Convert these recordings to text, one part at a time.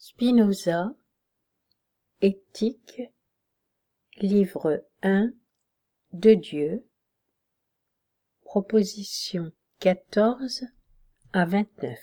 Spinoza, Éthique, livre 1, de Dieu, propositions 14 à 29.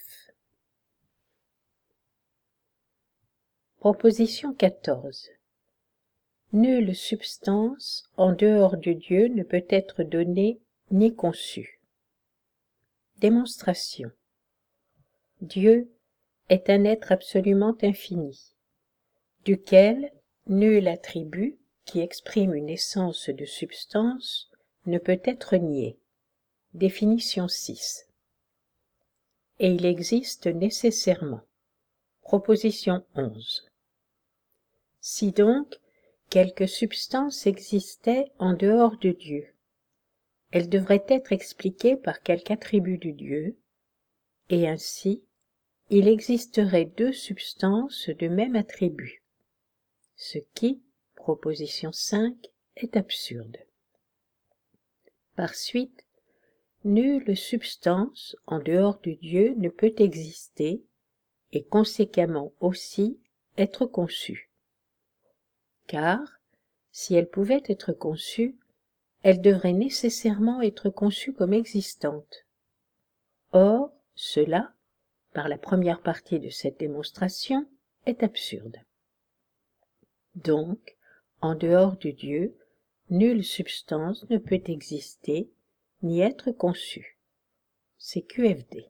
Proposition 14. Nulle substance en dehors de Dieu ne peut être donnée ni conçue. Démonstration. Dieu est un être absolument infini, duquel nul attribut qui exprime une essence de substance ne peut être nié. Définition 6. Et il existe nécessairement. Proposition 11. Si donc quelque substance existait en dehors de Dieu, elle devrait être expliquée par quelque attribut de Dieu, et ainsi il existerait deux substances de même attribut, ce qui, proposition 5, est absurde. Par suite, nulle substance en dehors de Dieu ne peut exister et conséquemment aussi être conçue. Car, si elle pouvait être conçue, elle devrait nécessairement être conçue comme existante. Or, cela, par la première partie de cette démonstration, est absurde. Donc, en dehors de Dieu, nulle substance ne peut exister ni être conçue. C'est QFD.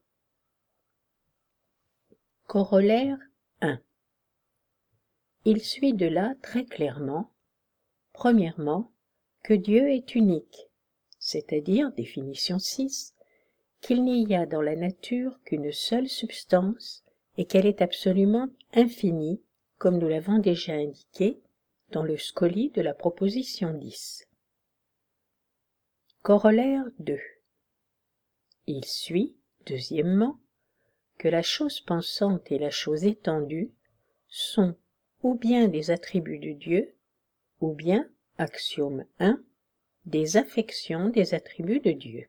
Corollaire 1. Il suit de là très clairement, premièrement, que Dieu est unique, c'est-à-dire, définition 6, qu'il n'y a dans la nature qu'une seule substance et qu'elle est absolument infinie, comme nous l'avons déjà indiqué dans le scoli de la proposition 10. Corollaire 2. Il suit, deuxièmement, que la chose pensante et la chose étendue sont ou bien des attributs de Dieu, ou bien, axiome 1, des affections des attributs de Dieu.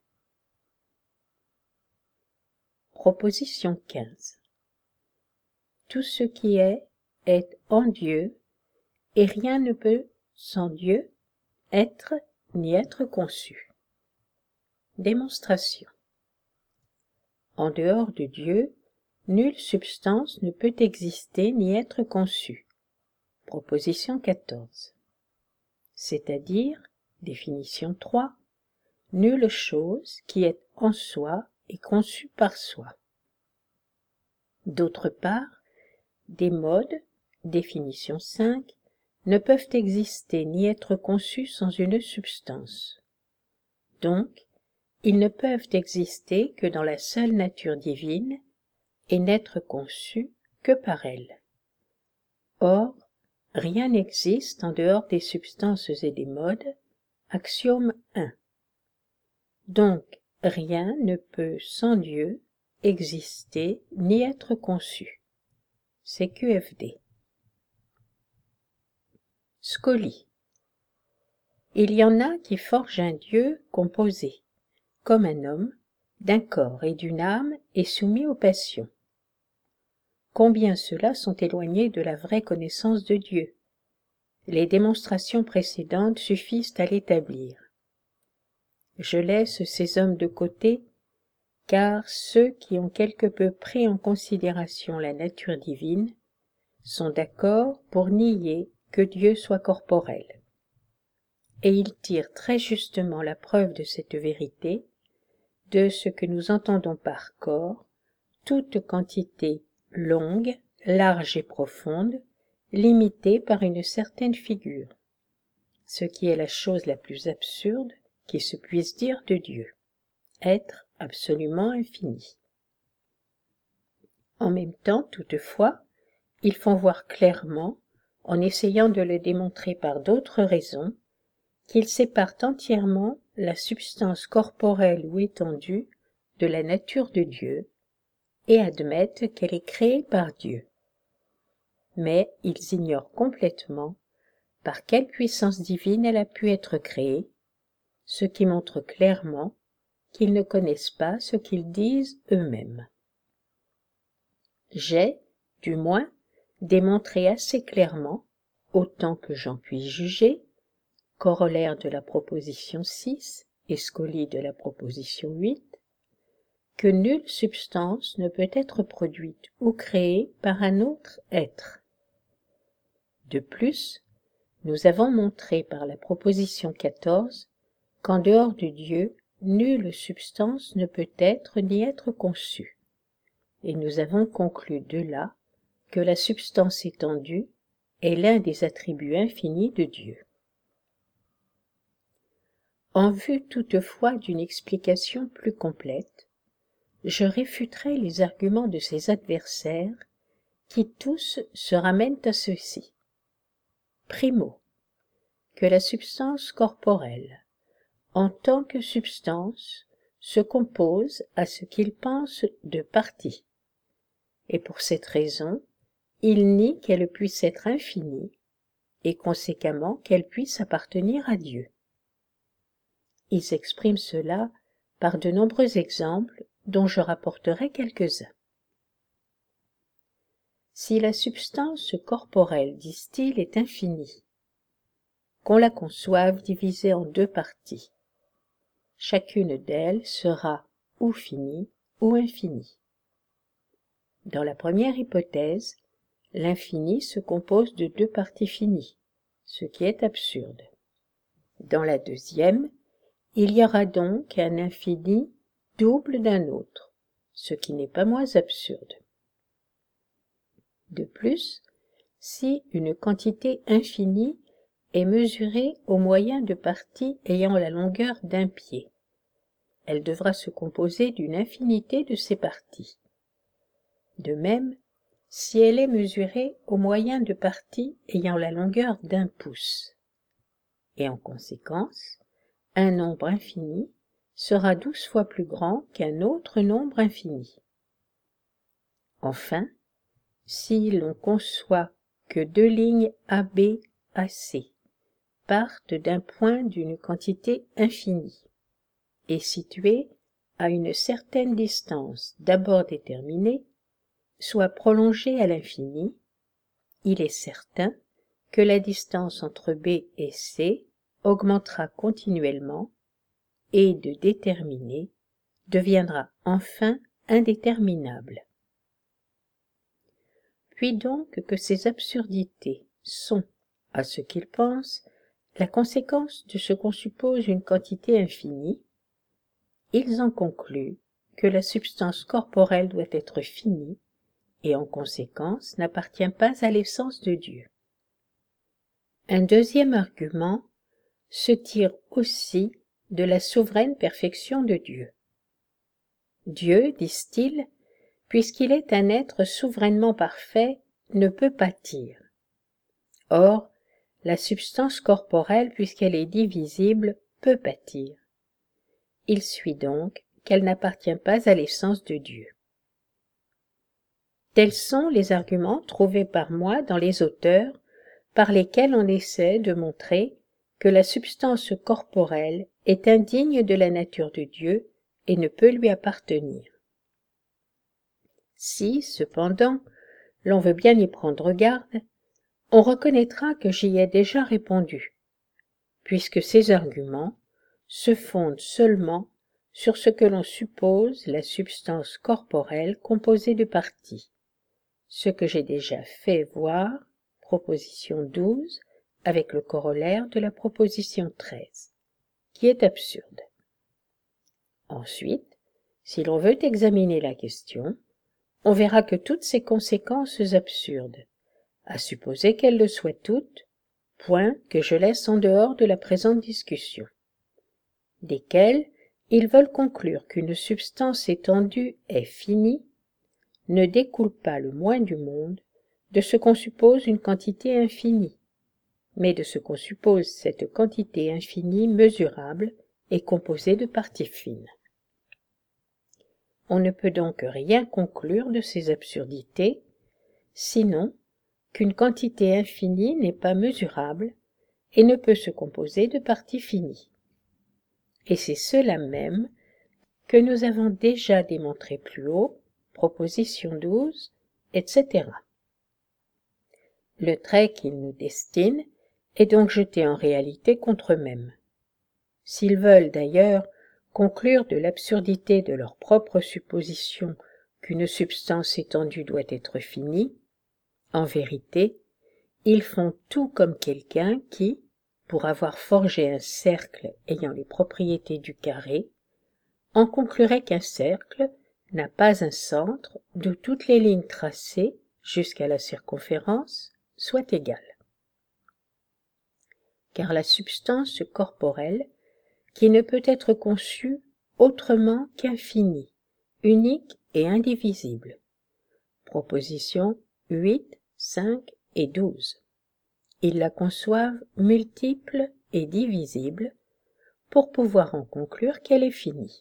Proposition 15. Tout ce qui est en Dieu, et rien ne peut, sans Dieu, être ni être conçu. Démonstration. En dehors de Dieu, nulle substance ne peut exister ni être conçue. Proposition 14. C'est-à-dire, définition 3, nulle chose qui est en soi est conçue par soi. D'autre part, des modes, définition 5, ne peuvent exister ni être conçus sans une substance. Donc, ils ne peuvent exister que dans la seule nature divine et n'être conçus que par elle. Or, rien n'existe en dehors des substances et des modes, axiome 1. Donc, rien ne peut sans Dieu exister ni être conçu. C'est QFD. Scoli. Il y en a qui forgent un Dieu composé, comme un homme, d'un corps et d'une âme et soumis aux passions. Combien ceux-là sont éloignés de la vraie connaissance de Dieu. Les démonstrations précédentes suffisent à l'établir. Je laisse ces hommes de côté, car ceux qui ont quelque peu pris en considération la nature divine sont d'accord pour nier que Dieu soit corporel. Et ils tirent très justement la preuve de cette vérité de ce que nous entendons par corps, toute quantité longue, large et profonde, limitée par une certaine figure, ce qui est la chose la plus absurde qui se puisse dire de Dieu, être absolument infini. En même temps, toutefois, ils font voir clairement, en essayant de le démontrer par d'autres raisons, qu'ils séparent entièrement la substance corporelle ou étendue de la nature de Dieu, et admettent qu'elle est créée par Dieu. Mais ils ignorent complètement par quelle puissance divine elle a pu être créée, ce qui montre clairement qu'ils ne connaissent pas ce qu'ils disent eux-mêmes. J'ai, du moins, démontrer assez clairement, autant que j'en puis juger, corollaire de la proposition 6 et scoli de la proposition 8, que nulle substance ne peut être produite ou créée par un autre être. De plus, nous avons montré par la proposition 14 qu'en dehors de Dieu, nulle substance ne peut être ni être conçue, et nous avons conclu de là que la substance étendue est l'un des attributs infinis de Dieu. En vue toutefois d'une explication plus complète, je réfuterai les arguments de ses adversaires qui tous se ramènent à ceci. Primo, que la substance corporelle, en tant que substance, se compose à ce qu'ils pensent de parties, et pour cette raison, ils nient qu'elle puisse être infinie, et conséquemment qu'elle puisse appartenir à Dieu. Ils expriment cela par de nombreux exemples dont je rapporterai quelques-uns. Si la substance corporelle, disent-ils, est infinie, qu'on la conçoive divisée en deux parties, chacune d'elles sera ou finie ou infinie. Dans la première hypothèse, l'infini se compose de deux parties finies, ce qui est absurde. Dans la deuxième, il y aura donc un infini double d'un autre, ce qui n'est pas moins absurde. De plus, si une quantité infinie est mesurée au moyen de parties ayant la longueur d'un pied, elle devra se composer d'une infinité de ces parties. De même, si elle est mesurée au moyen de parties ayant la longueur d'un pouce, et en conséquence, un nombre infini sera 12 fois plus grand qu'un autre nombre infini. Enfin, si l'on conçoit que deux lignes AB, AC partent d'un point d'une quantité infinie et situées à une certaine distance d'abord déterminée, soit prolongées à l'infini, il est certain que la distance entre B et C augmentera continuellement et de déterminé deviendra enfin indéterminable. Puis donc que ces absurdités sont, à ce qu'ils pensent, la conséquence de ce qu'on suppose une quantité infinie, ils en concluent que la substance corporelle doit être finie et en conséquence n'appartient pas à l'essence de Dieu. Un deuxième argument se tire aussi de la souveraine perfection de Dieu. Dieu, disent-ils, puisqu'il est un être souverainement parfait, ne peut pâtir. Or, la substance corporelle, puisqu'elle est divisible, peut pâtir. Il suit donc qu'elle n'appartient pas à l'essence de Dieu. Tels sont les arguments trouvés par moi dans les auteurs par lesquels on essaie de montrer que la substance corporelle est indigne de la nature de Dieu et ne peut lui appartenir. Si, cependant, l'on veut bien y prendre garde, on reconnaîtra que j'y ai déjà répondu, puisque ces arguments se fondent seulement sur ce que l'on suppose la substance corporelle composée de parties, ce que j'ai déjà fait voir, proposition 12, avec le corollaire de la proposition 13, qui est absurde. Ensuite, si l'on veut examiner la question, on verra que toutes ces conséquences absurdes, à supposer qu'elles le soient toutes, point que je laisse en dehors de la présente discussion, desquelles ils veulent conclure qu'une substance étendue est finie, ne découle pas le moins du monde de ce qu'on suppose une quantité infinie, mais de ce qu'on suppose cette quantité infinie mesurable et composée de parties fines. On ne peut donc rien conclure de ces absurdités, sinon qu'une quantité infinie n'est pas mesurable et ne peut se composer de parties finies. Et c'est cela même que nous avons déjà démontré plus haut, proposition 12, etc. Le trait qu'ils nous destinent est donc jeté en réalité contre eux-mêmes. S'ils veulent d'ailleurs conclure de l'absurdité de leur propre supposition qu'une substance étendue doit être finie, en vérité, ils font tout comme quelqu'un qui, pour avoir forgé un cercle ayant les propriétés du carré, en conclurait qu'un cercle n'a pas un centre d'où toutes les lignes tracées jusqu'à la circonférence soient égales. Car la substance corporelle, qui ne peut être conçue autrement qu'infinie, unique et indivisible. Propositions 8, 5 et 12. Ils la conçoivent multiple et divisible pour pouvoir en conclure qu'elle est finie.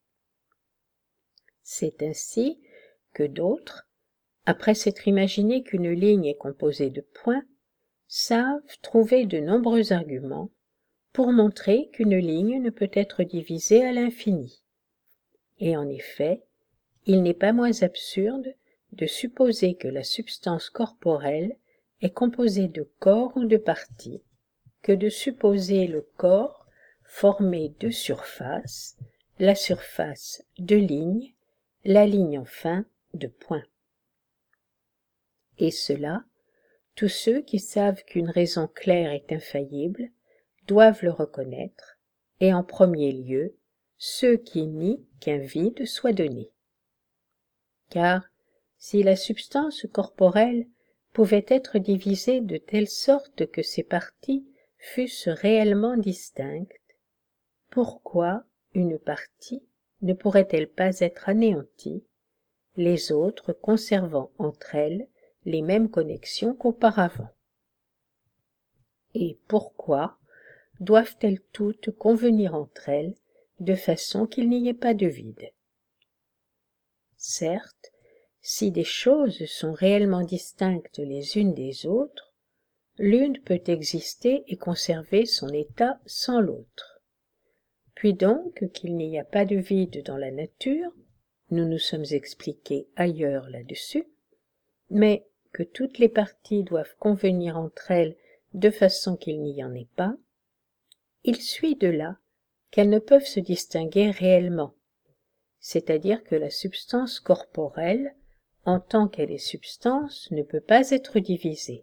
C'est ainsi que d'autres, après s'être imaginé qu'une ligne est composée de points, savent trouver de nombreux arguments pour montrer qu'une ligne ne peut être divisée à l'infini. Et en effet, il n'est pas moins absurde de supposer que la substance corporelle est composée de corps ou de parties, que de supposer le corps formé de surfaces, la surface de lignes, la ligne enfin de points. Et cela, tous ceux qui savent qu'une raison claire est infaillible doivent le reconnaître, et en premier lieu, ceux qui nient qu'un vide soit donné. Car, si la substance corporelle pouvait être divisée de telle sorte que ses parties fussent réellement distinctes, pourquoi une partie ne pourrait-elle pas être anéantie, les autres conservant entre elles les mêmes connexions qu'auparavant? Et pourquoi doivent-elles toutes convenir entre elles de façon qu'il n'y ait pas de vide? Certes, si des choses sont réellement distinctes les unes des autres, l'une peut exister et conserver son état sans l'autre. Puis donc qu'il n'y a pas de vide dans la nature, nous nous sommes expliqués ailleurs là-dessus, mais que toutes les parties doivent convenir entre elles de façon qu'il n'y en ait pas, il suit de là qu'elles ne peuvent se distinguer réellement, c'est-à-dire que la substance corporelle, en tant qu'elle est substance, ne peut pas être divisée.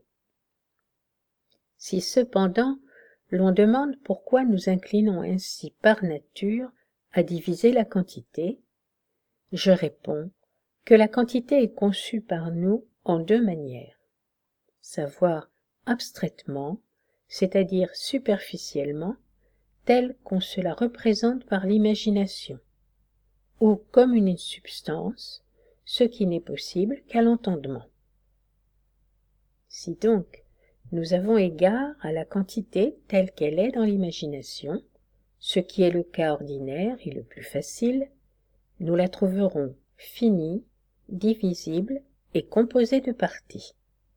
Si cependant l'on demande pourquoi nous inclinons ainsi par nature à diviser la quantité, je réponds que la quantité est conçue par nous en deux manières, savoir abstraitement, c'est-à-dire superficiellement, telle qu'on se la représente par l'imagination, ou comme une substance, ce qui n'est possible qu'à l'entendement. Si donc nous avons égard à la quantité telle qu'elle est dans l'imagination, ce qui est le cas ordinaire et le plus facile, nous la trouverons finie, divisible et composée de parties.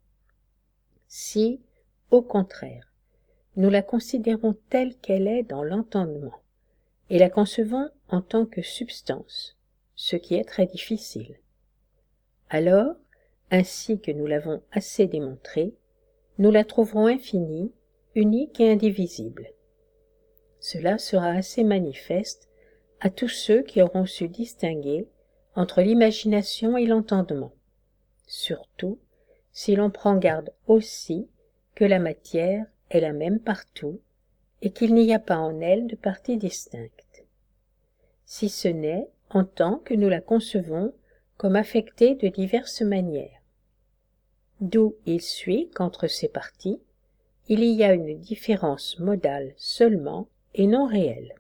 Si, au contraire, nous la considérons telle qu'elle est dans l'entendement, et la concevons en tant que substance, ce qui est très difficile, alors, ainsi que nous l'avons assez démontré, nous la trouverons infinie, unique et indivisible. Cela sera assez manifeste à tous ceux qui auront su distinguer entre l'imagination et l'entendement, surtout si l'on prend garde aussi que la matière est la même partout et qu'il n'y a pas en elle de parties distinctes, si ce n'est en tant que nous la concevons comme affectée de diverses manières, d'où il suit qu'entre ces parties, il y a une différence modale seulement et non réelle.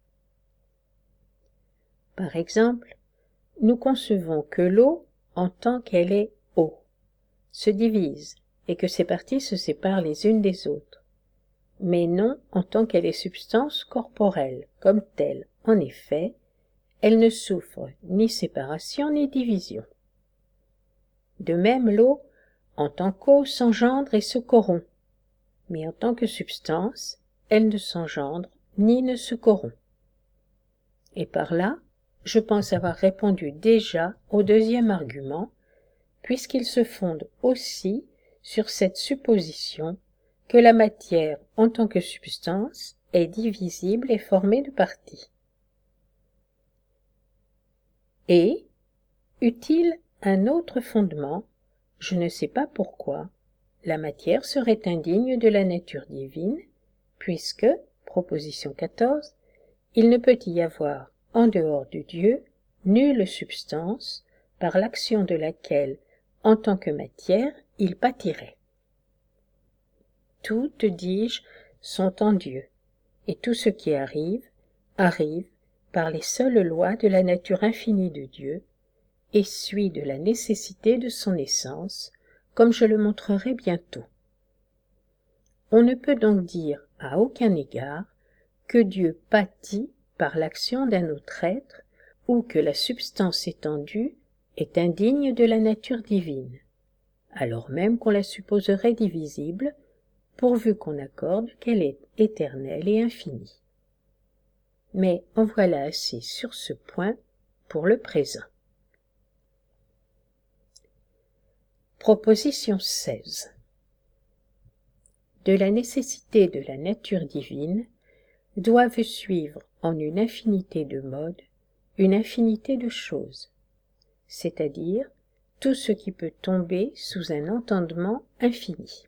Par exemple, nous concevons que l'eau, en tant qu'elle est eau, se divise et que ses parties se séparent les unes des autres, mais non en tant qu'elle est substance corporelle, comme telle. En effet, elle ne souffre ni séparation ni division. De même, l'eau, en tant qu'eau, s'engendre et se corrompt, mais en tant que substance, elle ne s'engendre ni ne se corrompt. Et par là, je pense avoir répondu déjà au deuxième argument, puisqu'il se fonde aussi sur cette supposition que la matière en tant que substance est divisible et formée de parties. Et, eût-il un autre fondement, je ne sais pas pourquoi, la matière serait indigne de la nature divine, puisque, proposition 14, il ne peut y avoir, en dehors de Dieu, nulle substance, par l'action de laquelle, en tant que matière, il pâtirait. Toutes, dis-je, sont en Dieu, et tout ce qui arrive, arrive par les seules lois de la nature infinie de Dieu, et suit de la nécessité de son essence, comme je le montrerai bientôt. On ne peut donc dire à aucun égard que Dieu pâtit par l'action d'un autre être, ou que la substance étendue est indigne de la nature divine, alors même qu'on la supposerait divisible, pourvu qu'on accorde qu'elle est éternelle et infinie. Mais en voilà assez sur ce point pour le présent. Proposition 16. De la nécessité de la nature divine doivent suivre en une infinité de modes une infinité de choses, c'est-à-dire tout ce qui peut tomber sous un entendement infini.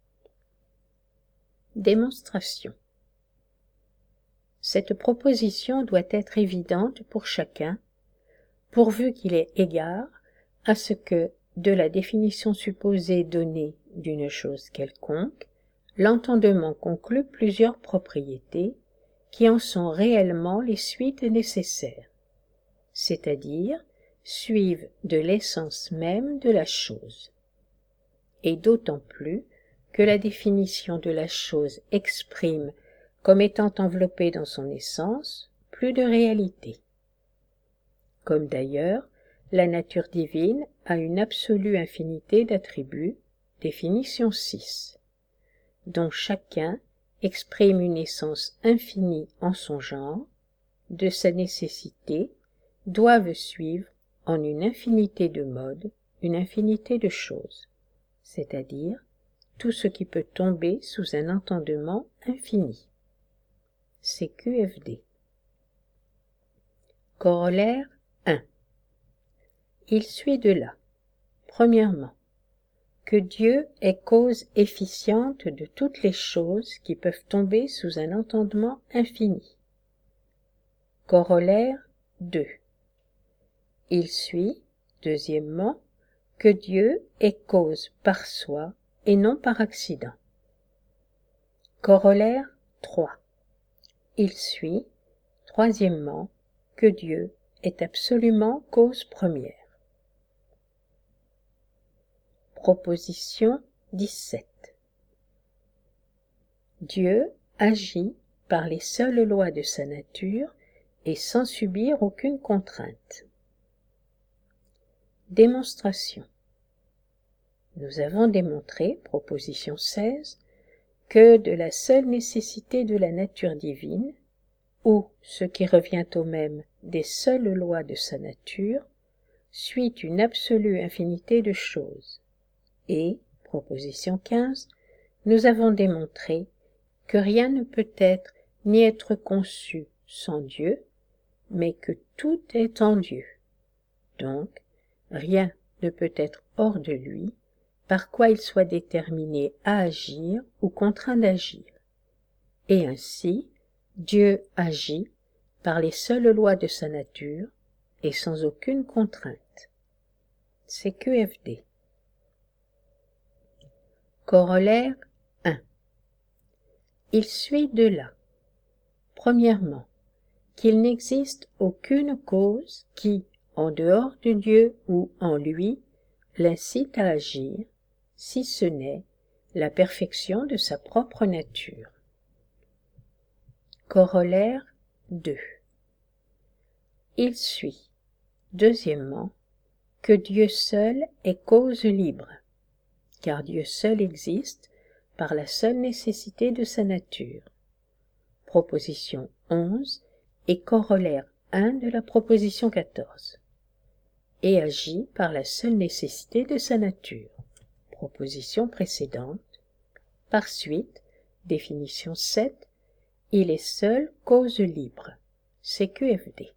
Démonstration. Cette proposition doit être évidente pour chacun, pourvu qu'il ait égard à ce que, de la définition supposée donnée d'une chose quelconque, l'entendement conclut plusieurs propriétés qui en sont réellement les suites nécessaires, c'est-à-dire suivent de l'essence même de la chose, et d'autant plus que la définition de la chose exprime, comme étant enveloppée dans son essence, plus de réalité. Comme d'ailleurs, la nature divine a une absolue infinité d'attributs, définition 6, dont chacun exprime une essence infinie en son genre, de sa nécessité, doivent suivre en une infinité de modes, une infinité de choses, c'est-à-dire tout ce qui peut tomber sous un entendement infini. CQFD. Corollaire 1. Il suit de là, premièrement, que Dieu est cause efficiente de toutes les choses qui peuvent tomber sous un entendement infini. Corollaire 2. Il suit, deuxièmement, que Dieu est cause par soi et non par accident. Corollaire 3. Il suit, troisièmement, que Dieu est absolument cause première. Proposition 17. Dieu agit par les seules lois de sa nature et sans subir aucune contrainte. Démonstration. Nous avons démontré, proposition 16, que de la seule nécessité de la nature divine, ou, ce qui revient au même, des seules lois de sa nature, suit une absolue infinité de choses. Et, proposition 15, nous avons démontré que rien ne peut être ni être conçu sans Dieu, mais que tout est en Dieu. Donc, rien ne peut être hors de lui, par quoi il soit déterminé à agir ou contraint d'agir. Et ainsi, Dieu agit par les seules lois de sa nature et sans aucune contrainte. CQFD. Corollaire 1. Il suit de là, premièrement, qu'il n'existe aucune cause qui, en dehors de Dieu ou en lui, l'incite à agir, si ce n'est la perfection de sa propre nature. Corollaire 2. Il suit, deuxièmement, que Dieu seul est cause libre, car Dieu seul existe par la seule nécessité de sa nature. Proposition 11 et corollaire 1 de la proposition 14, et agit par la seule nécessité de sa nature. proposition précédente. Par suite, définition 7, il est seul cause libre. CQFD.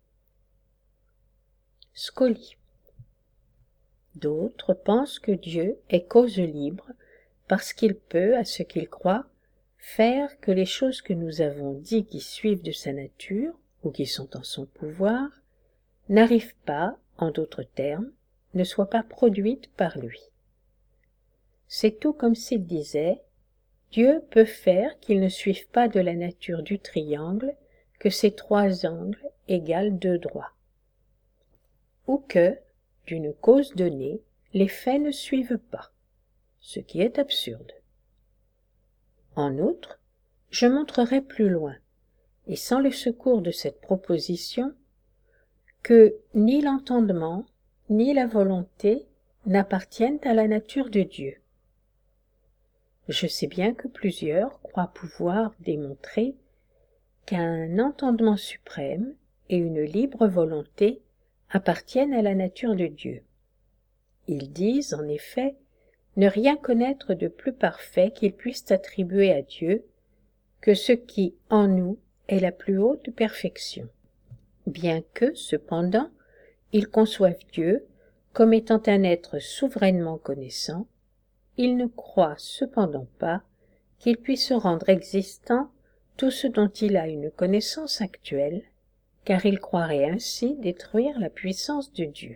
Scoli. D'autres pensent que Dieu est cause libre parce qu'il peut, à ce qu'il croit, faire que les choses que nous avons dit qui suivent de sa nature ou qui sont en son pouvoir n'arrivent pas, en d'autres termes, ne soient pas produites par lui. C'est tout comme s'il disait « Dieu peut faire qu'il ne suive pas de la nature du triangle que ses 3 angles égalent 2 droits. » Ou que, d'une cause donnée, les faits ne suivent pas, ce qui est absurde. En outre, je montrerai plus loin, et sans le secours de cette proposition, que ni l'entendement ni la volonté n'appartiennent à la nature de Dieu. Je sais bien que plusieurs croient pouvoir démontrer qu'un entendement suprême et une libre volonté appartiennent à la nature de Dieu. Ils disent, en effet, ne rien connaître de plus parfait qu'ils puissent attribuer à Dieu que ce qui, en nous, est la plus haute perfection. Bien que, cependant, ils conçoivent Dieu comme étant un être souverainement connaissant, ils ne croient cependant pas qu'il puisse rendre existant tout ce dont il a une connaissance actuelle, car ils croiraient ainsi détruire la puissance de Dieu.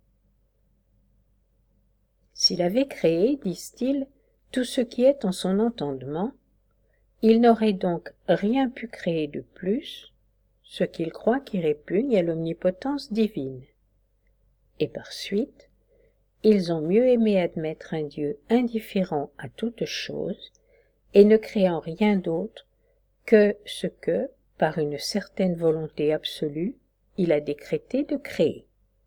S'il avait créé, disent-ils, tout ce qui est en son entendement, il n'aurait donc rien pu créer de plus, ce qu'il croit qui répugne à l'omnipotence divine. Et par suite, ils ont mieux aimé admettre un Dieu indifférent à toute chose et ne créant rien d'autre que ce que, par une certaine volonté absolue, il a décrété de créer.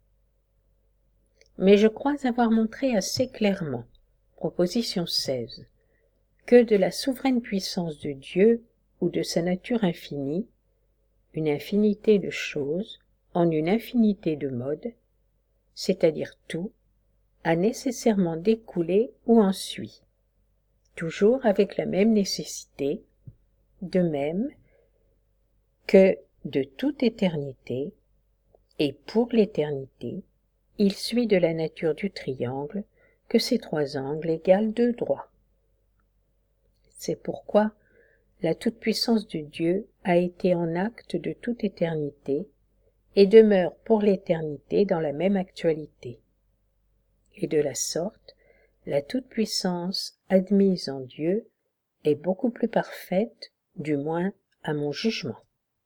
Mais je crois avoir montré assez clairement, proposition 16, que de la souveraine puissance de Dieu ou de sa nature infinie, une infinité de choses en une infinité de modes, c'est-à-dire tout, a nécessairement découlé ou en suit, toujours avec la même nécessité, de même que de toute éternité, et pour l'éternité, il suit de la nature du triangle que ses 3 angles égalent 2 droits. C'est pourquoi la toute-puissance de Dieu a été en acte de toute éternité et demeure pour l'éternité dans la même actualité. Et de la sorte, la toute-puissance admise en Dieu est beaucoup plus parfaite, du moins à mon jugement.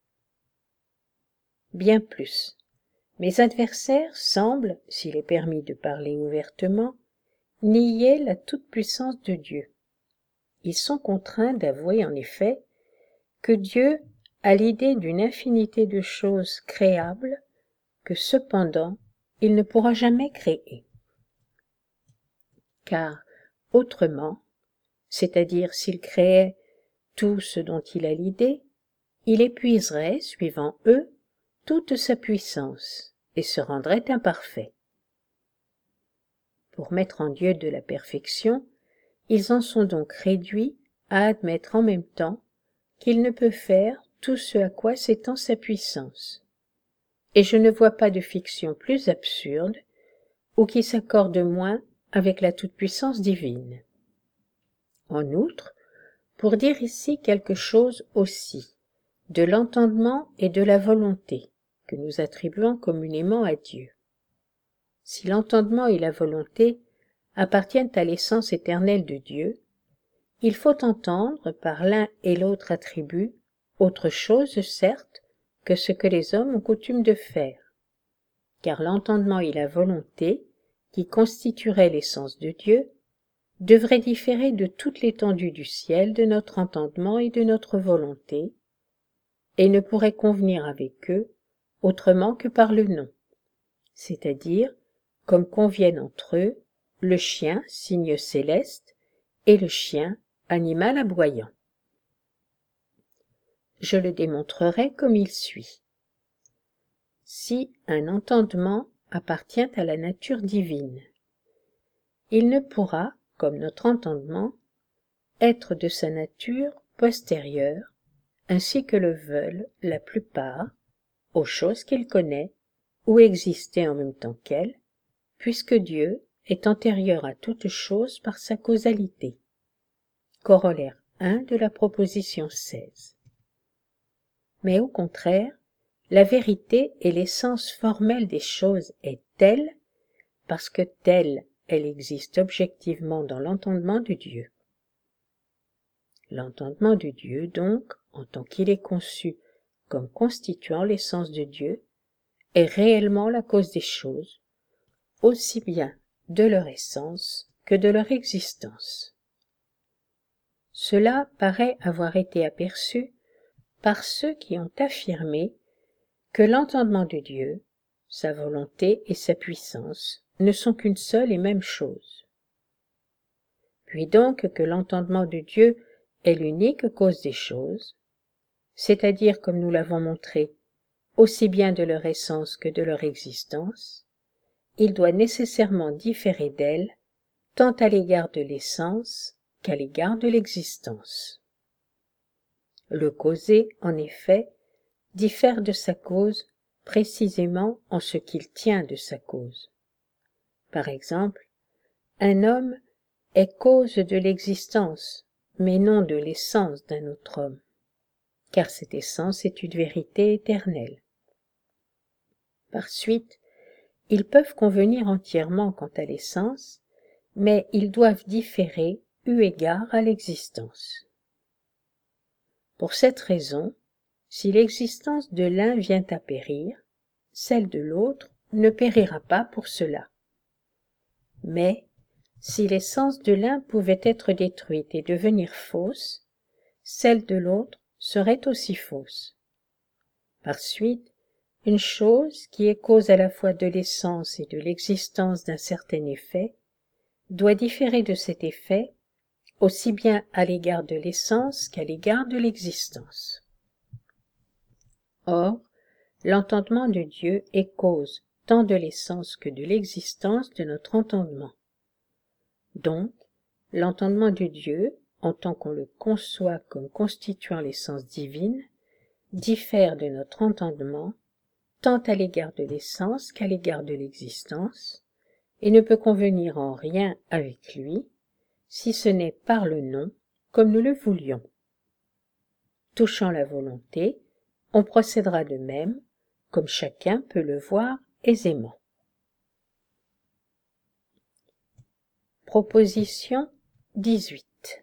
Bien plus, mes adversaires semblent, s'il est permis de parler ouvertement, nier la toute-puissance de Dieu. Ils sont contraints d'avouer en effet que Dieu a l'idée d'une infinité de choses créables que cependant il ne pourra jamais créer. Car, autrement, c'est-à-dire s'il créait tout ce dont il a l'idée, il épuiserait, suivant eux, toute sa puissance et se rendrait imparfait. Pour mettre en Dieu de la perfection, ils en sont donc réduits à admettre en même temps qu'il ne peut faire tout ce à quoi s'étend sa puissance. Et je ne vois pas de fiction plus absurde ou qui s'accorde moins avec la toute-puissance divine. En outre, pour dire ici quelque chose aussi de l'entendement et de la volonté que nous attribuons communément à Dieu. Si l'entendement et la volonté appartiennent à l'essence éternelle de Dieu, il faut entendre par l'un et l'autre attribut autre chose, certes, que ce que les hommes ont coutume de faire, car l'entendement et la volonté, qui constitueraient l'essence de Dieu, devraient différer de toute l'étendue du ciel de notre entendement et de notre volonté, et ne pourraient convenir avec eux autrement que par le nom, c'est-à-dire comme conviennent entre eux le chien, signe céleste, et le chien, animal aboyant. Je le démontrerai comme il suit. Si un entendement appartient à la nature divine, il ne pourra, comme notre entendement, être de sa nature postérieure, ainsi que le veulent la plupart, aux choses qu'il connaît, ou exister en même temps qu'elles, puisque Dieu est antérieur à toute chose par sa causalité. Corollaire 1 de la proposition 16. Mais au contraire, la vérité et l'essence formelle des choses est telle, parce que telle elle existe objectivement dans l'entendement de Dieu. L'entendement de Dieu, donc, en tant qu'il est conçu comme constituant l'essence de Dieu, est réellement la cause des choses, aussi bien de leur essence que de leur existence. Cela paraît avoir été aperçu par ceux qui ont affirmé que l'entendement de Dieu, sa volonté et sa puissance ne sont qu'une seule et même chose. Puis donc que l'entendement de Dieu est l'unique cause des choses, c'est-à-dire, comme nous l'avons montré, aussi bien de leur essence que de leur existence, il doit nécessairement différer d'elle, tant à l'égard de l'essence qu'à l'égard de l'existence. Le causé, en effet, diffère de sa cause précisément en ce qu'il tient de sa cause. Par exemple, un homme est cause de l'existence, mais non de l'essence d'un autre homme, car cette essence est une vérité éternelle. Par suite, ils peuvent convenir entièrement quant à l'essence, mais ils doivent différer eu égard à l'existence. Pour cette raison, si l'existence de l'un vient à périr, celle de l'autre ne périra pas pour cela. Mais, si l'essence de l'un pouvait être détruite et devenir fausse, celle de l'autre serait aussi fausse. Par suite, une chose qui est cause à la fois de l'essence et de l'existence d'un certain effet doit différer de cet effet aussi bien à l'égard de l'essence qu'à l'égard de l'existence. Or, l'entendement de Dieu est cause tant de l'essence que de l'existence de notre entendement. Donc, l'entendement de Dieu, en tant qu'on le conçoit comme constituant l'essence divine, diffère de notre entendement tant à l'égard de l'essence qu'à l'égard de l'existence, et ne peut convenir en rien avec lui, si ce n'est par le nom, comme nous le voulions. Touchant la volonté, on procédera de même, comme chacun peut le voir aisément. Proposition 18.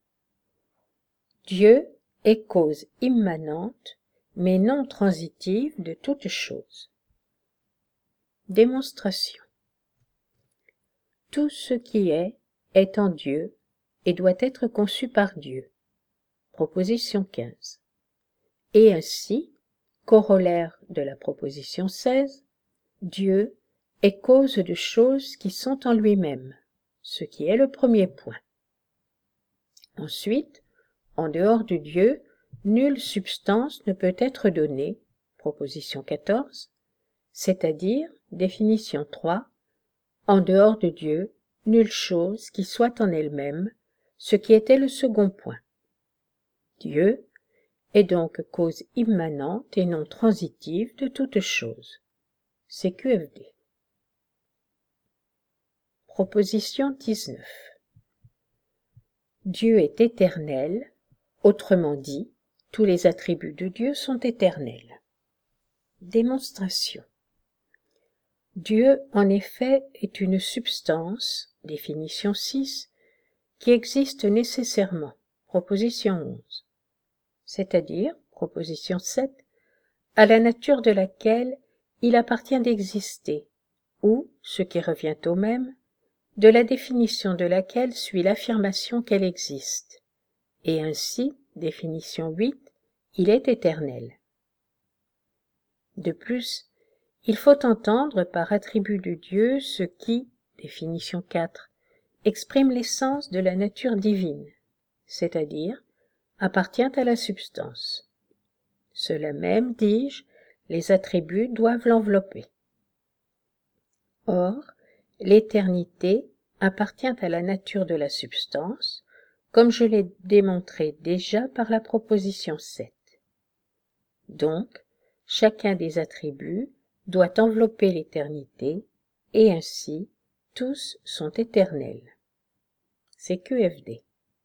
Dieu est cause immanente, mais non transitive de toute chose. Démonstration. Tout ce qui est en Dieu et doit être conçu par Dieu. Proposition 15. Et ainsi, corollaire de la proposition 16, Dieu est cause de choses qui sont en lui-même, ce qui est le premier point. Ensuite, en dehors de Dieu, nulle substance ne peut être donnée, proposition 14, c'est-à-dire, définition 3, en dehors de Dieu, nulle chose qui soit en elle-même, ce qui était le second point. Dieu est donc cause immanente et non transitive de toute chose. CQFD. Proposition 19. Dieu est éternel, autrement dit, tous les attributs de Dieu sont éternels. Démonstration. Dieu, en effet, est une substance, définition 6, qui existe nécessairement, proposition 11, c'est-à-dire, proposition 7, à la nature de laquelle il appartient d'exister, ou, ce qui revient au même, de la définition de laquelle suit l'affirmation qu'elle existe, et ainsi, définition 8, il est éternel. De plus, il faut entendre par attribut de Dieu ce qui, définition 4, exprime l'essence de la nature divine, c'est-à-dire appartient à la substance. Cela même, dis-je, les attributs doivent l'envelopper. Or, l'éternité appartient à la nature de la substance, comme je l'ai démontré déjà par la proposition 7. Donc, chacun des attributs doit envelopper l'éternité, et ainsi, tous sont éternels. CQFD.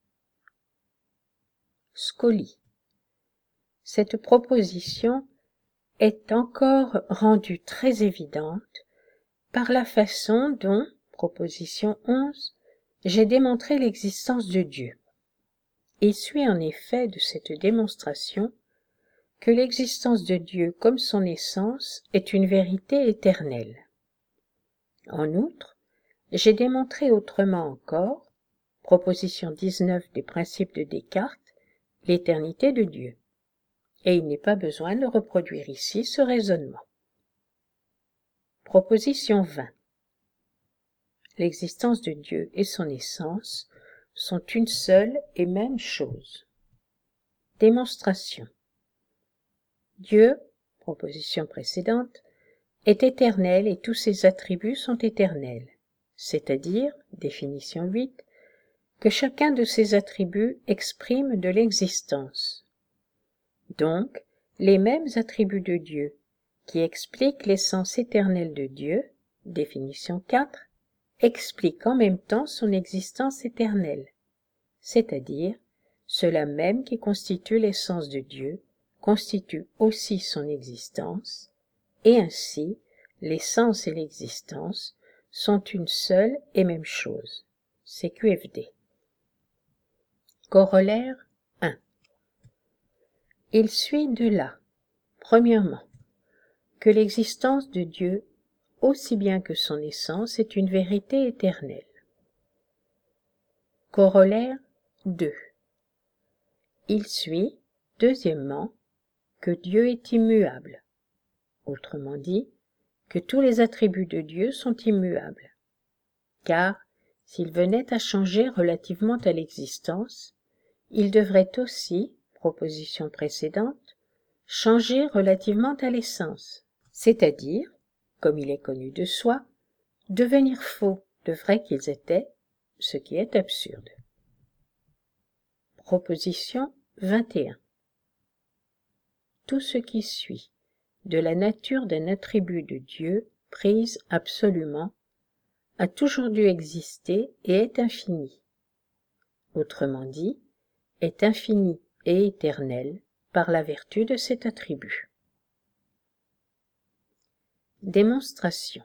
Scoli. Cette proposition est encore rendue très évidente par la façon dont, proposition 11, j'ai démontré l'existence de Dieu. Il suit en effet de cette démonstration que l'existence de Dieu comme son essence est une vérité éternelle. En outre, j'ai démontré autrement encore, proposition 19 des principes de Descartes, l'éternité de Dieu. Et il n'est pas besoin de reproduire ici ce raisonnement. Proposition 20. L'existence de Dieu et son essence sont une seule et même chose. Démonstration. Dieu, proposition précédente, est éternel et tous ses attributs sont éternels, c'est-à-dire, définition 8, que chacun de ces attributs exprime de l'existence. Donc, les mêmes attributs de Dieu qui expliquent l'essence éternelle de Dieu, définition 4, expliquent en même temps son existence éternelle, c'est-à-dire cela même qui constitue l'essence de Dieu constitue aussi son existence, et ainsi l'essence et l'existence sont une seule et même chose. CQFD. Corollaire 1. Il suit de là, premièrement, que l'existence de Dieu, aussi bien que son essence, est une vérité éternelle. Corollaire 2. Il suit, deuxièmement, que Dieu est immuable, autrement dit, que tous les attributs de Dieu sont immuables, car s'ils venaient à changer relativement à l'existence, ils devraient aussi, proposition précédente, changer relativement à l'essence, c'est-à-dire, comme il est connu de soi, devenir faux de vrai qu'ils étaient, ce qui est absurde. Proposition 21. Tout ce qui suit de la nature d'un attribut de Dieu prise absolument a toujours dû exister et est infini. Autrement dit, est infini et éternel par la vertu de cet attribut. Démonstration.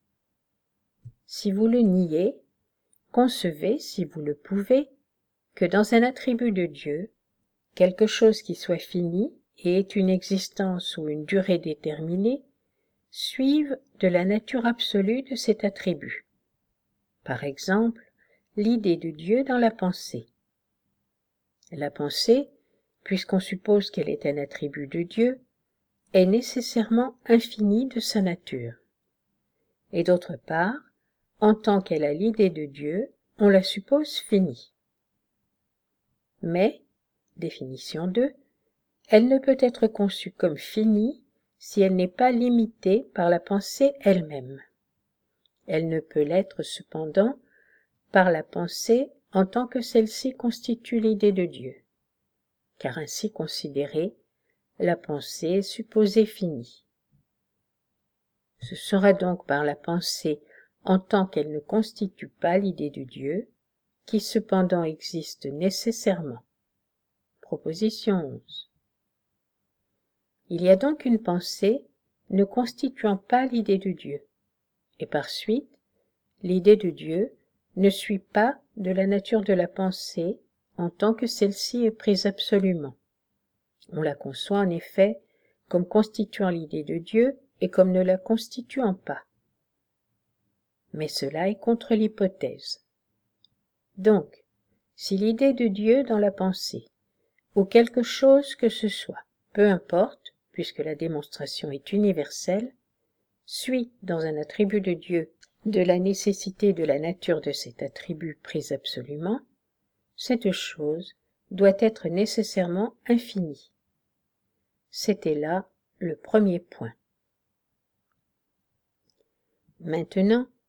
Si vous le niez, concevez, si vous le pouvez, que dans un attribut de Dieu, quelque chose qui soit fini et ait une existence ou une durée déterminée, suive de la nature absolue de cet attribut. Par exemple, l'idée de Dieu dans la pensée. La pensée, puisqu'on suppose qu'elle est un attribut de Dieu, est nécessairement infinie de sa nature. Et d'autre part, en tant qu'elle a l'idée de Dieu, on la suppose finie. Mais, définition 2, elle ne peut être conçue comme finie si elle n'est pas limitée par la pensée elle-même. Elle ne peut l'être cependant par la pensée en tant que celle-ci constitue l'idée de Dieu, car ainsi considérée, la pensée est supposée finie. Ce sera donc par la pensée en tant qu'elle ne constitue pas l'idée de Dieu, qui cependant existe nécessairement. Proposition 11. Il y a donc une pensée ne constituant pas l'idée de Dieu, et par suite, l'idée de Dieu ne suit pas de la nature de la pensée en tant que celle-ci est prise absolument. On la conçoit en effet comme constituant l'idée de Dieu et comme ne la constituant pas. Mais cela est contre l'hypothèse. Donc, si l'idée de Dieu dans la pensée, ou quelque chose que ce soit, peu importe, puisque la démonstration est universelle, suit dans un attribut de Dieu de la nécessité de la nature de cet attribut prise absolument, cette chose doit être nécessairement infinie. C'était là le premier point. Maintenant,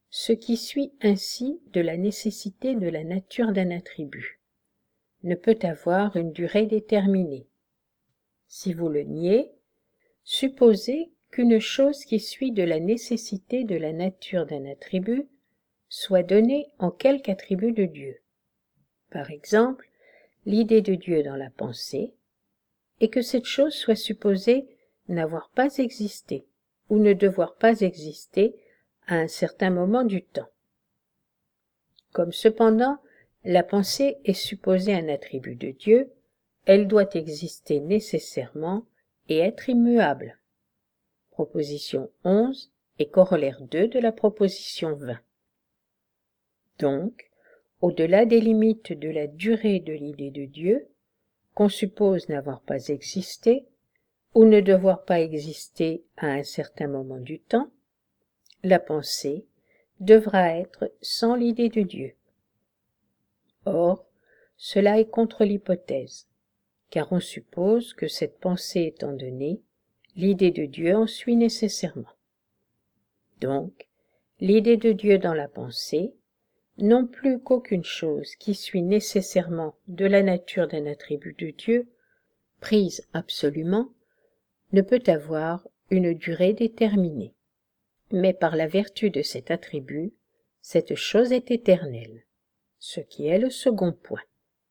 ce qui suit ainsi de la nécessité de la nature d'un attribut ne peut avoir une durée déterminée. Si vous le niez, supposez qu'une chose qui suit de la nécessité de la nature d'un attribut soit donnée en quelque attribut de Dieu. Par exemple, l'idée de Dieu dans la pensée, et que cette chose soit supposée n'avoir pas existé ou ne devoir pas exister à un certain moment du temps. Comme cependant la pensée est supposée un attribut de Dieu, elle doit exister nécessairement et être immuable. Proposition 11 et corollaire 2 de la proposition 20. Donc, au-delà des limites de la durée de l'idée de Dieu, qu'on suppose n'avoir pas existé, ou ne devoir pas exister à un certain moment du temps, la pensée devra être sans l'idée de Dieu. Or, cela est contre l'hypothèse, car on suppose que cette pensée étant donnée, l'idée de Dieu en suit nécessairement. Donc, l'idée de Dieu dans la pensée, non plus qu'aucune chose qui suit nécessairement de la nature d'un attribut de Dieu, prise absolument, ne peut avoir une durée déterminée. Mais par la vertu de cet attribut, cette chose est éternelle, ce qui est le second point.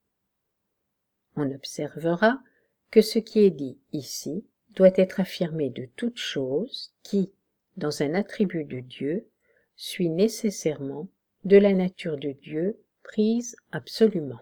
On observera que ce qui est dit ici doit être affirmé de toute chose qui, dans un attribut de Dieu, suit nécessairement de la nature de Dieu prise absolument.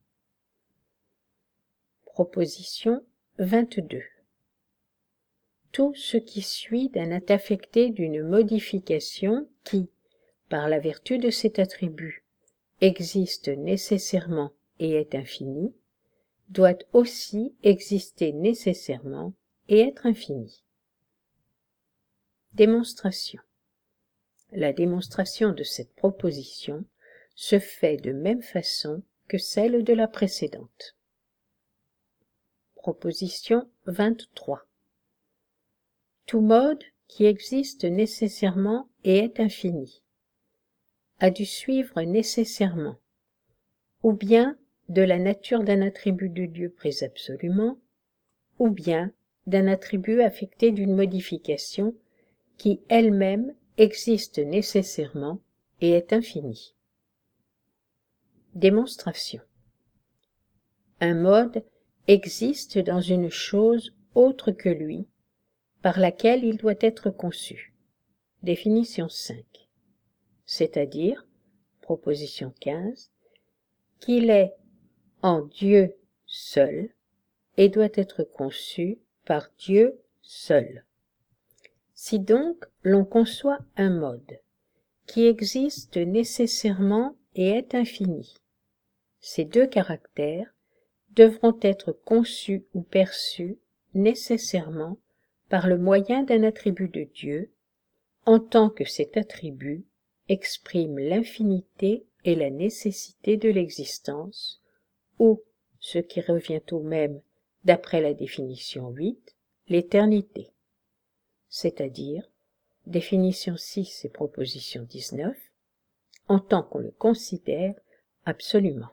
Proposition 22. Tout ce qui suit d'un est affecté d'une modification qui, par la vertu de cet attribut, existe nécessairement et est infini, doit aussi exister nécessairement et être infini. Démonstration. La démonstration de cette proposition se fait de même façon que celle de la précédente. Proposition 23. Tout mode qui existe nécessairement et est infini a dû suivre nécessairement ou bien de la nature d'un attribut de Dieu pris absolument, ou bien d'un attribut affecté d'une modification qui elle-même existe nécessairement et est infinie. Démonstration. Un mode existe dans une chose autre que lui, par laquelle il doit être conçu. Définition 5. C'est-à-dire, proposition 15, qu'il est en Dieu seul et doit être conçu par Dieu seul. Si donc l'on conçoit un mode qui existe nécessairement et est infini, ces deux caractères devront être conçus ou perçus nécessairement par le moyen d'un attribut de Dieu, en tant que cet attribut exprime l'infinité et la nécessité de l'existence, ou, ce qui revient au même d'après la définition 8, l'éternité, c'est-à-dire, définition 6 et proposition 19, en tant qu'on le considère absolument.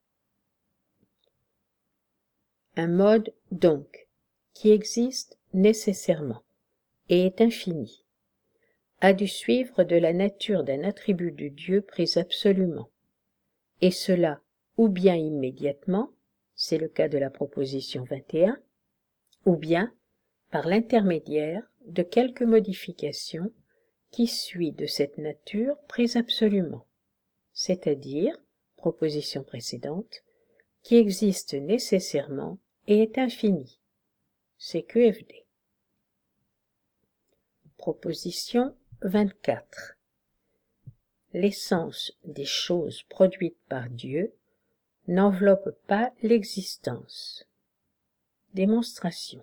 Un mode, donc, qui existe nécessairement et est infini, a dû suivre de la nature d'un attribut de Dieu pris absolument, et cela ou bien immédiatement, c'est le cas de la proposition 21, ou bien par l'intermédiaire de quelque modification qui suit de cette nature prise absolument, c'est-à-dire, proposition précédente, qui existe nécessairement et est infini, CQFD. Proposition 24. L'essence des choses produites par Dieu n'enveloppe pas l'existence. Démonstration.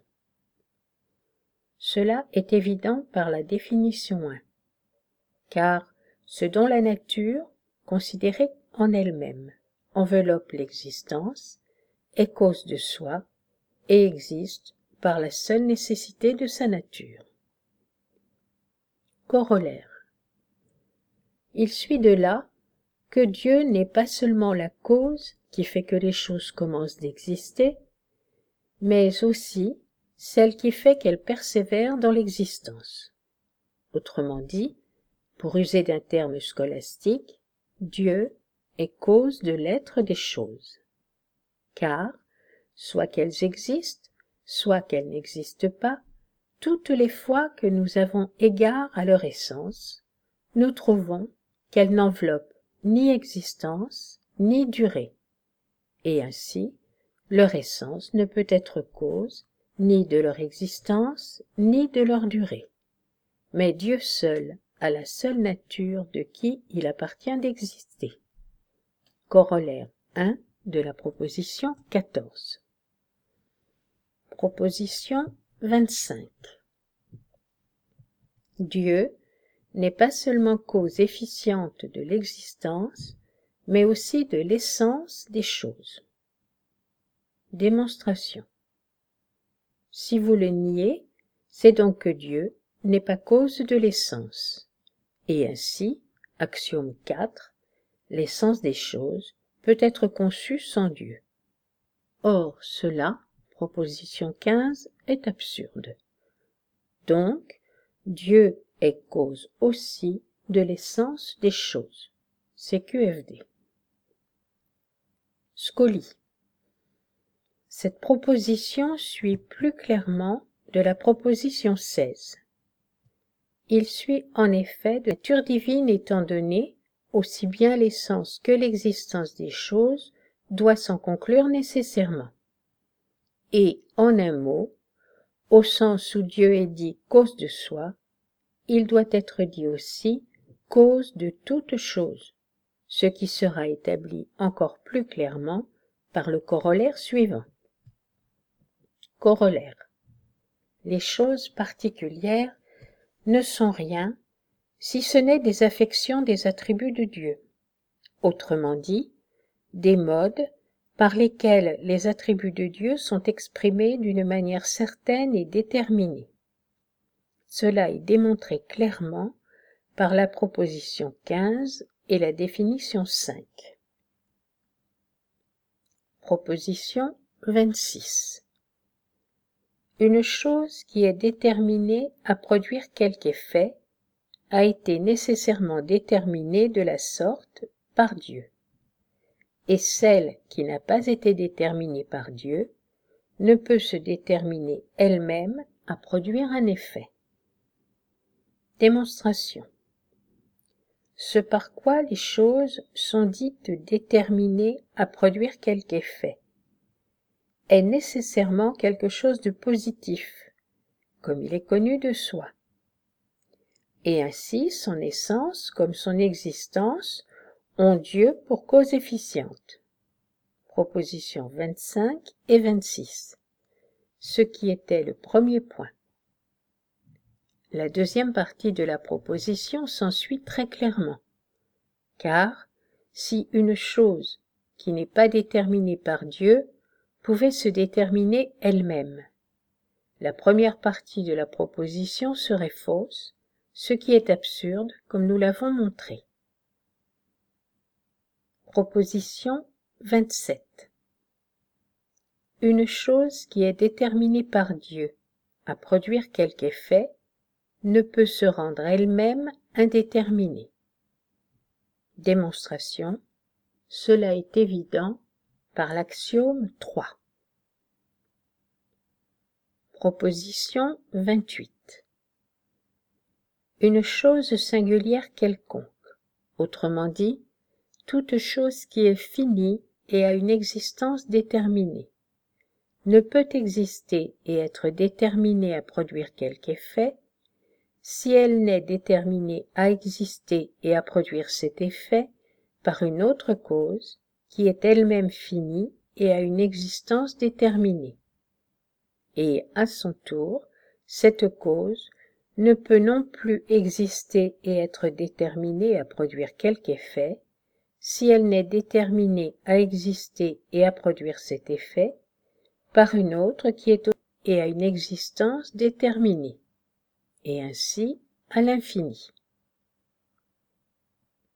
Cela est évident par la définition 1, car ce dont la nature, considérée en elle-même, enveloppe l'existence, est cause de soi et existe par la seule nécessité de sa nature. Corollaire. Il suit de là que Dieu n'est pas seulement la cause qui fait que les choses commencent d'exister, mais aussi celle qui fait qu'elles persévèrent dans l'existence. Autrement dit, pour user d'un terme scolastique, Dieu est cause de l'être des choses. Car, soit qu'elles existent, soit qu'elles n'existent pas, toutes les fois que nous avons égard à leur essence, nous trouvons qu'elles n'enveloppent ni existence, ni durée, et ainsi leur essence ne peut être cause ni de leur existence, ni de leur durée. Mais Dieu seul a la seule nature de qui il appartient d'exister. Corollaire 1 de la proposition 14. Proposition 25. Dieu n'est pas seulement cause efficiente de l'existence, mais aussi de l'essence des choses. Démonstration. Si vous le niez, c'est donc que Dieu n'est pas cause de l'essence. Et ainsi, axiome 4, l'essence des choses peut être conçue sans Dieu. Or, cela, proposition 15, est absurde. Donc, Dieu est cause aussi de l'essence des choses. CQFD. Scolie. Cette proposition suit plus clairement de la proposition 16. Il suit en effet de la nature divine étant donnée, aussi bien l'essence que l'existence des choses doit s'en conclure nécessairement. Et, en un mot, au sens où Dieu est dit cause de soi, il doit être dit aussi cause de toute chose, ce qui sera établi encore plus clairement par le corollaire suivant. Corollaire. Les choses particulières ne sont rien si ce n'est des affections des attributs de Dieu, autrement dit, des modes par lesquels les attributs de Dieu sont exprimés d'une manière certaine et déterminée. Cela est démontré clairement par la proposition 15 et la définition 5. Proposition 26. Une chose qui est déterminée à produire quelque effet a été nécessairement déterminée de la sorte par Dieu. Et celle qui n'a pas été déterminée par Dieu ne peut se déterminer elle-même à produire un effet. Démonstration. Ce par quoi les choses sont dites déterminées à produire quelque effet est nécessairement quelque chose de positif, comme il est connu de soi. Et ainsi son essence comme son existence ont Dieu pour cause efficiente. Propositions 25 et 26. Ce qui était le premier point. La deuxième partie de la proposition s'ensuit très clairement, car si une chose qui n'est pas déterminée par Dieu pouvait se déterminer elle-même, la première partie de la proposition serait fausse, ce qui est absurde comme nous l'avons montré. Proposition 27. Une chose qui est déterminée par Dieu à produire quelque effet ne peut se rendre elle-même indéterminée. Démonstration. Cela est évident par l'axiome 3. Proposition 28. Une chose singulière quelconque, autrement dit, toute chose qui est finie et a une existence déterminée, ne peut exister et être déterminée à produire quelque effet si elle n'est déterminée à exister et à produire cet effet par une autre cause qui est elle-même finie et a une existence déterminée. Et, à son tour, cette cause ne peut non plus exister et être déterminée à produire quelque effet si elle n'est déterminée à exister et à produire cet effet par une autre qui est et a une existence déterminée, et ainsi à l'infini.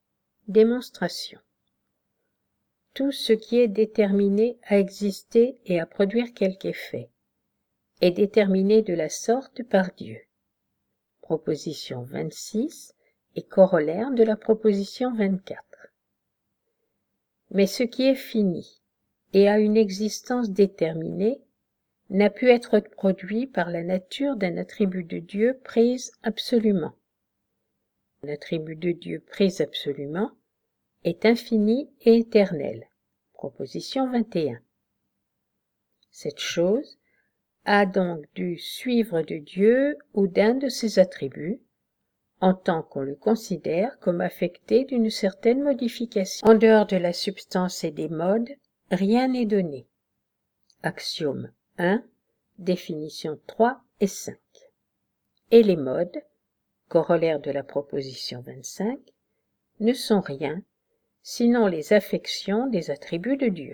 Démonstration. Tout ce qui est déterminé à exister et à produire quelque effet est déterminé de la sorte par Dieu. Proposition 26 et corollaire de la proposition 24. Mais ce qui est fini et a une existence déterminée n'a pu être produit par la nature d'un attribut de Dieu prise absolument. L'attribut de Dieu prise absolument est infini et éternel. Proposition 21. Cette chose a donc dû suivre de Dieu ou d'un de ses attributs, en tant qu'on le considère comme affecté d'une certaine modification. En dehors de la substance et des modes, rien n'est donné. Axiome 1, définition 3 et 5. Et les modes, corollaire de la proposition 25, ne sont rien, sinon les affections des attributs de Dieu.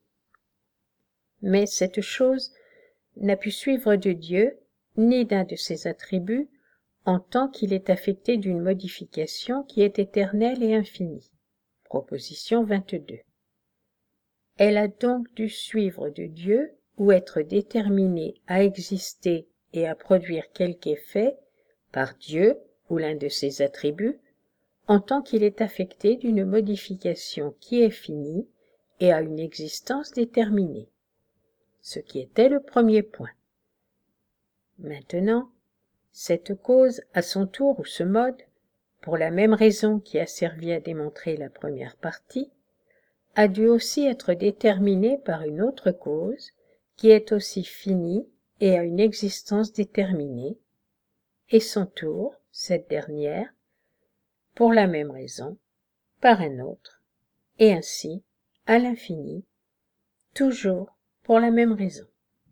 Mais cette chose n'a pu suivre de Dieu, ni d'un de ses attributs, en tant qu'il est affecté d'une modification qui est éternelle et infinie. Proposition 22. Elle a donc dû suivre de Dieu ou être déterminée à exister et à produire quelque effet par Dieu ou l'un de ses attributs, en tant qu'il est affecté d'une modification qui est finie et a une existence déterminée, ce qui était le premier point. Maintenant, cette cause, à son tour, ou ce mode, pour la même raison qui a servi à démontrer la première partie, a dû aussi être déterminé par une autre cause qui est aussi finie et a une existence déterminée, et son tour, cette dernière, pour la même raison, par un autre, et ainsi, à l'infini, toujours pour la même raison.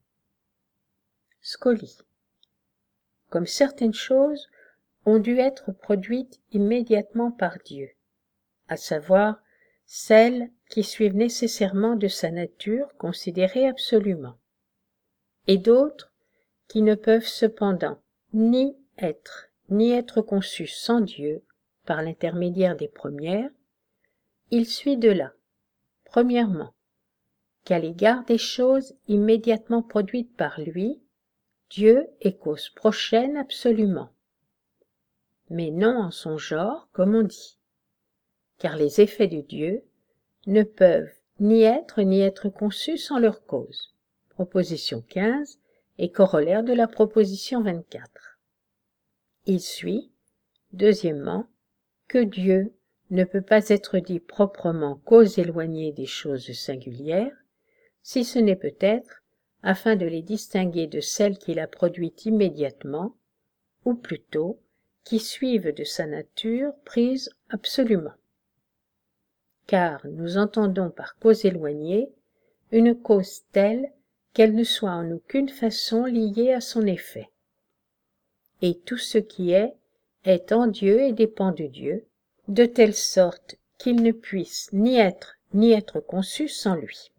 Scolie. Comme certaines choses ont dû être produites immédiatement par Dieu, à savoir celles qui suivent nécessairement de sa nature considérée absolument, et d'autres qui ne peuvent cependant ni être conçues sans Dieu par l'intermédiaire des premières, il suit de là, premièrement, qu'à l'égard des choses immédiatement produites par lui, Dieu est cause prochaine absolument, mais non en son genre comme on dit, car les effets de Dieu ne peuvent ni être conçus sans leur cause. Proposition 15 et corollaire de la proposition 24. Il suit, deuxièmement, que Dieu ne peut pas être dit proprement cause éloignée des choses singulières, si ce n'est peut-être afin de les distinguer de celles qu'il a produites immédiatement, ou plutôt qui suivent de sa nature prise absolument. Car nous entendons par cause éloignée une cause telle qu'elle ne soit en aucune façon liée à son effet. Et tout ce qui est en Dieu et dépend de Dieu, de telle sorte qu'il ne puisse ni être conçu sans lui.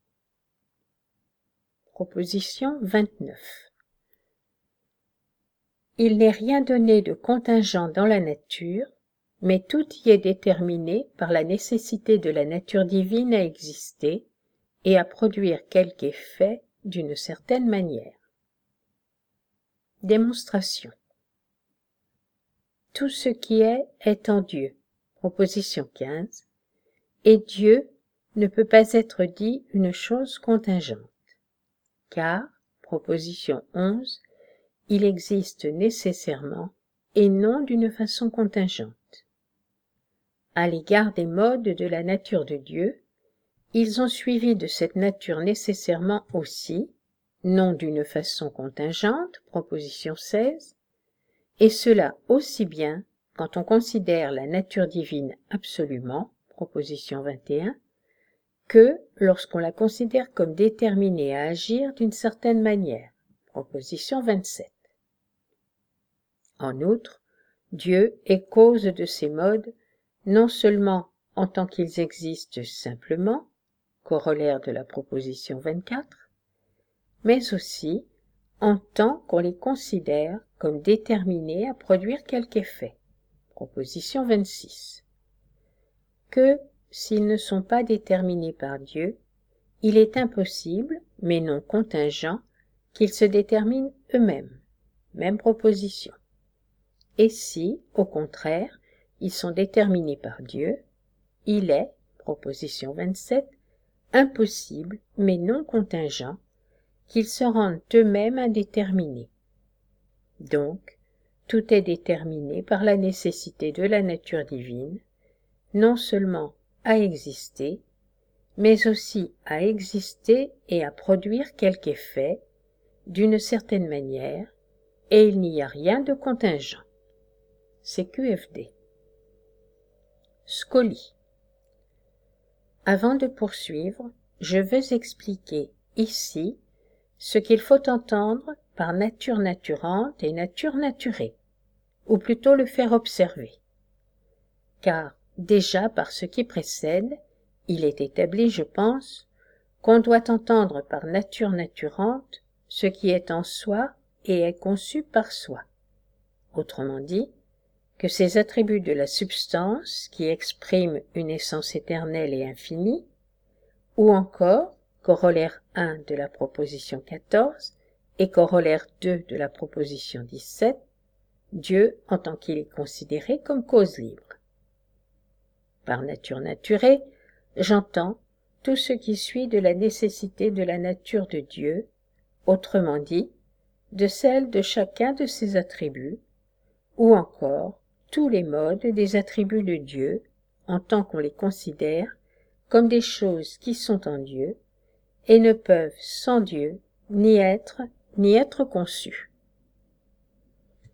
Proposition 29. Il n'est rien donné de contingent dans la nature, mais tout y est déterminé par la nécessité de la nature divine à exister et à produire quelque effet d'une certaine manière. Démonstration. Tout ce qui est en Dieu. Proposition 15. Et Dieu ne peut pas être dit une chose contingente, car, proposition 11, il existe nécessairement et non d'une façon contingente. À l'égard des modes de la nature de Dieu, ils ont suivi de cette nature nécessairement aussi, non d'une façon contingente, proposition 16, et cela aussi bien quand on considère la nature divine absolument, proposition 21, que lorsqu'on la considère comme déterminée à agir d'une certaine manière, proposition 27. En outre, Dieu est cause de ces modes, non seulement en tant qu'ils existent simplement, corollaire de la proposition 24, mais aussi en tant qu'on les considère comme déterminés à produire quelque effet, proposition 26. que, s'ils ne sont pas déterminés par Dieu, il est impossible, mais non contingent, qu'ils se déterminent eux-mêmes. Même proposition. Et si, au contraire, ils sont déterminés par Dieu, il est, proposition 27, impossible, mais non contingent, qu'ils se rendent eux-mêmes indéterminés. Donc, tout est déterminé par la nécessité de la nature divine, non seulement à exister, mais aussi à exister et à produire quelque effet, d'une certaine manière, et il n'y a rien de contingent. C'est QFD. Scoli. Avant de poursuivre, je veux expliquer ici ce qu'il faut entendre par nature naturante et nature naturée, ou plutôt le faire observer. Car, déjà par ce qui précède, il est établi, je pense, qu'on doit entendre par nature naturante ce qui est en soi et est conçu par soi. Autrement dit, que ces attributs de la substance qui expriment une essence éternelle et infinie, ou encore, corollaire 1 de la proposition 14 et corollaire 2 de la proposition 17, Dieu en tant qu'il est considéré comme cause libre. Par nature naturée, j'entends tout ce qui suit de la nécessité de la nature de Dieu, autrement dit, de celle de chacun de ses attributs, ou encore tous les modes des attributs de Dieu, en tant qu'on les considère comme des choses qui sont en Dieu, et ne peuvent sans Dieu ni être conçues.